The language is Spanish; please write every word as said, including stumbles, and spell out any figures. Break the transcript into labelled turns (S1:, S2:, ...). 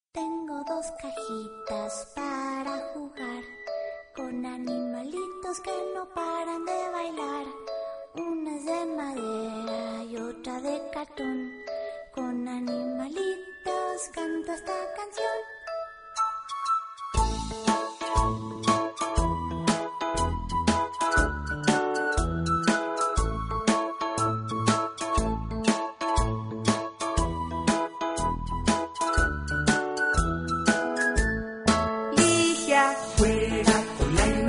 S1: Tengo dos cajitas para jugar, con animalitos que no paran de bailar. Una es de madera y otra de cartón.